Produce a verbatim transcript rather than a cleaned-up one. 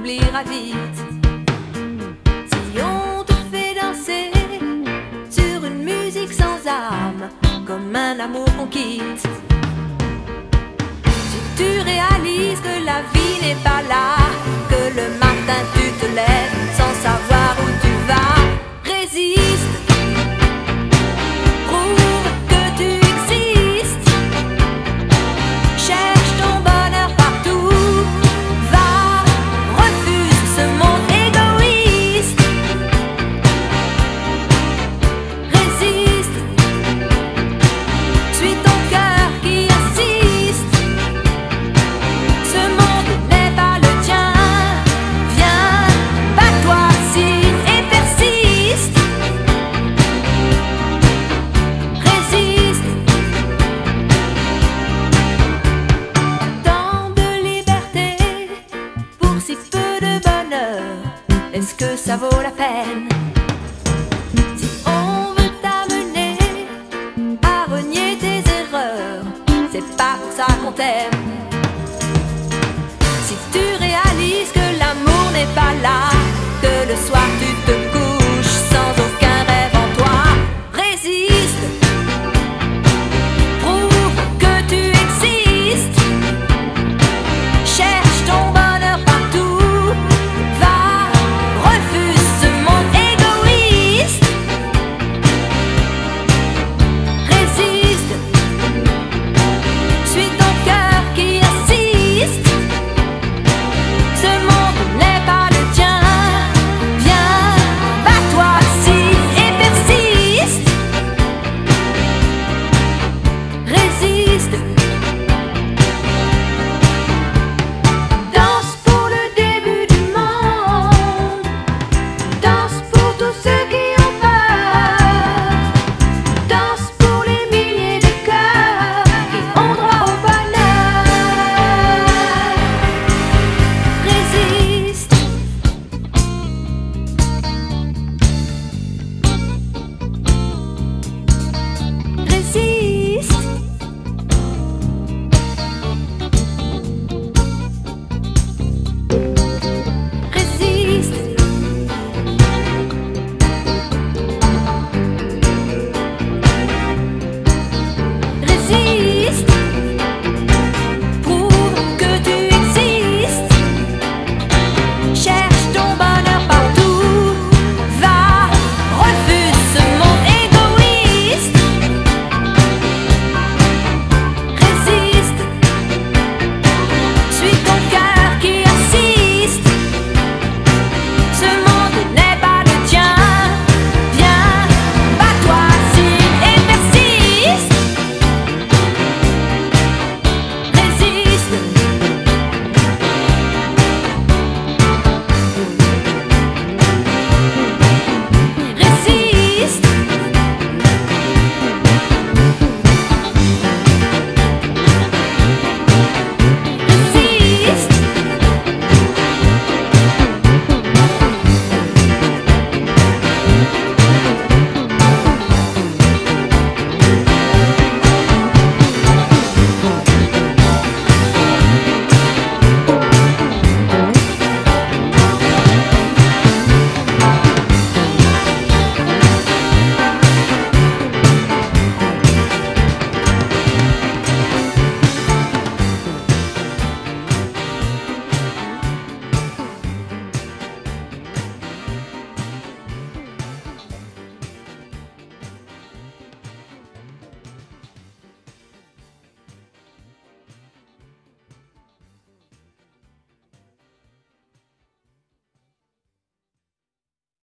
t'oublieras vite. Si on te fait danser sur une musique sans âme, comme un amour qu'on quitte, si tu réalises que la vie n'est pas là, que le matin tu te lèves sans savoir où tu vas, résiste. Est-ce que ça vaut la peine? Si on veut t'amener à renier tes erreurs, c'est pas pour ça qu'on t'aime.